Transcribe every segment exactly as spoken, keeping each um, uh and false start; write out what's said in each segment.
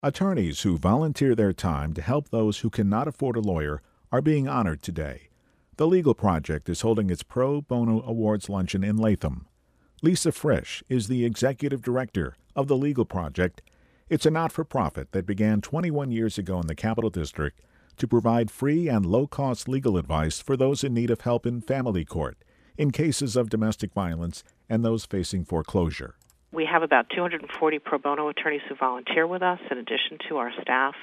Attorneys who volunteer their time to help those who cannot afford a lawyer are being honored today. The Legal Project is holding its Pro Bono Awards luncheon in Latham. Lisa Frisch is the executive director of the Legal Project. It's a not-for-profit that began twenty-one years ago in the Capital District to provide free and low-cost legal advice for those in need of help in family court, in cases of domestic violence, and those facing foreclosure. We have about two hundred forty pro bono attorneys who volunteer with us in addition to our staff.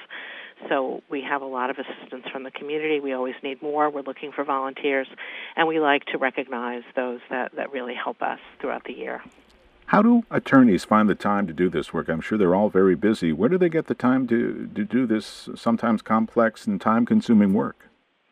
So we have a lot of assistance from the community. We always need more. We're looking for volunteers, and we like to recognize those that, that really help us throughout the year. How do attorneys find the time to do this work? I'm sure they're all very busy. Where do they get the time to, to do this sometimes complex and time-consuming work?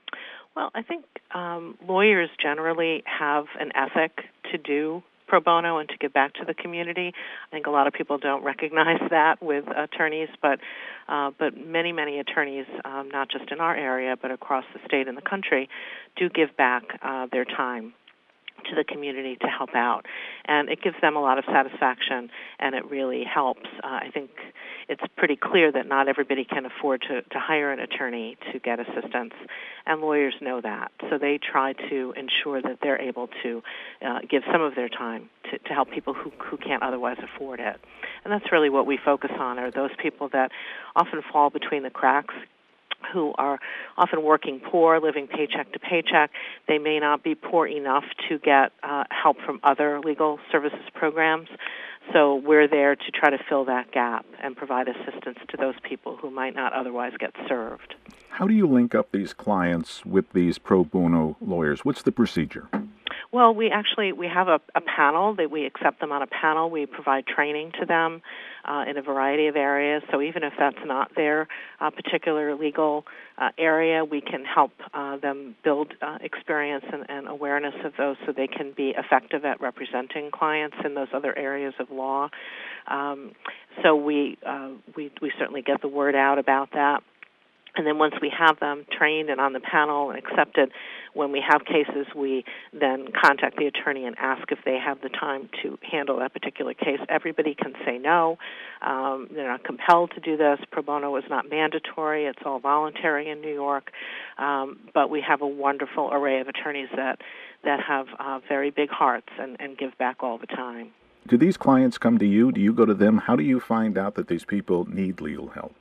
Well, I think um, lawyers generally have an ethic to do pro bono and to give back to the community. I think a lot of people don't recognize that with attorneys, but uh, but many, many attorneys, um, not just in our area, but across the state and the country, do give back uh, their time to the community to help out. And it gives them a lot of satisfaction, and it really helps. Uh, I think it's pretty clear that not everybody can afford to, to hire an attorney to get assistance, and lawyers know that. So they try to ensure that they're able to uh, give some of their time to, to help people who, who can't otherwise afford it. And that's really what we focus on, are those people that often fall between the cracks, who are often working poor, living paycheck to paycheck. They may not be poor enough to get uh, help from other legal services programs. So we're there to try to fill that gap and provide assistance to those people who might not otherwise get served. How do you link up these clients with these pro bono lawyers? What's the procedure? Well, we actually, we have a, a panel that we accept them on a panel. We provide training to them uh, in a variety of areas. So even if that's not their uh, particular legal uh, area, we can help uh, them build uh, experience and, and awareness of those so they can be effective at representing clients in those other areas of law. Um, so we, uh, we, we certainly get the word out about that. And then once we have them trained and on the panel and accepted, when we have cases, we then contact the attorney and ask if they have the time to handle that particular case. Everybody can say no. Um, they're not compelled to do this. Pro bono is not mandatory. It's all voluntary in New York. Um, but we have a wonderful array of attorneys that, that have uh, very big hearts and, and give back all the time. Do these clients come to you? Do you go to them? How do you find out that these people need legal help?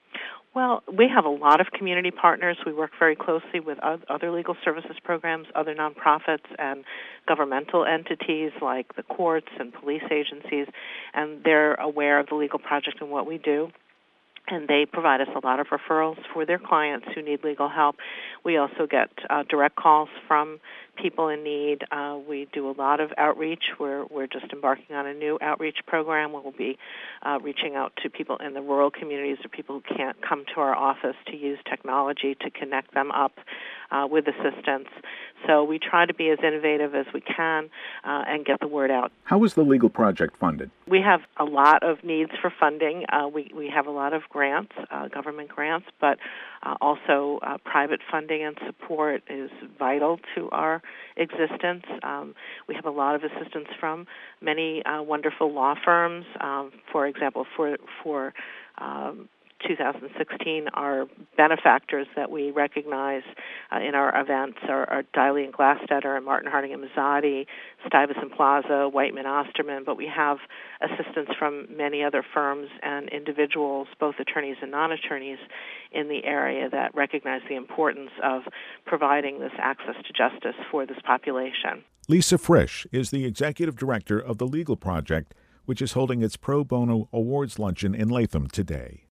Well, we have a lot of community partners. We work very closely with other legal services programs, other nonprofits, and governmental entities like the courts and police agencies, and they're aware of the Legal Project and what we do. And they provide us a lot of referrals for their clients who need legal help. We also get uh, direct calls from people in need. Uh, we do a lot of outreach. We're, we're just embarking on a new outreach program where we'll be uh, reaching out to people in the rural communities or people who can't come to our office to use technology to connect them up uh, with assistance. So we try to be as innovative as we can uh, and get the word out. How is the Legal Project funded? We have a lot of needs for funding. Uh, we, we have a lot of grants, uh, government grants, but uh, also uh, private funding and support is vital to our existence. Um, we have a lot of assistance from many uh, wonderful law firms. Um, for example, for for um, two thousand sixteen, our benefactors that we recognize uh, in our events are, are Diley and Glastetter and Martin Harding and Mazzotti, Stuyvesant Plaza, Whiteman Osterman, but we have assistance from many other firms and individuals, both attorneys and non-attorneys, in the area that recognize the importance of providing this access to justice for this population. Lisa Frisch is the executive director of the Legal Project, which is holding its Pro Bono Awards luncheon in Latham today.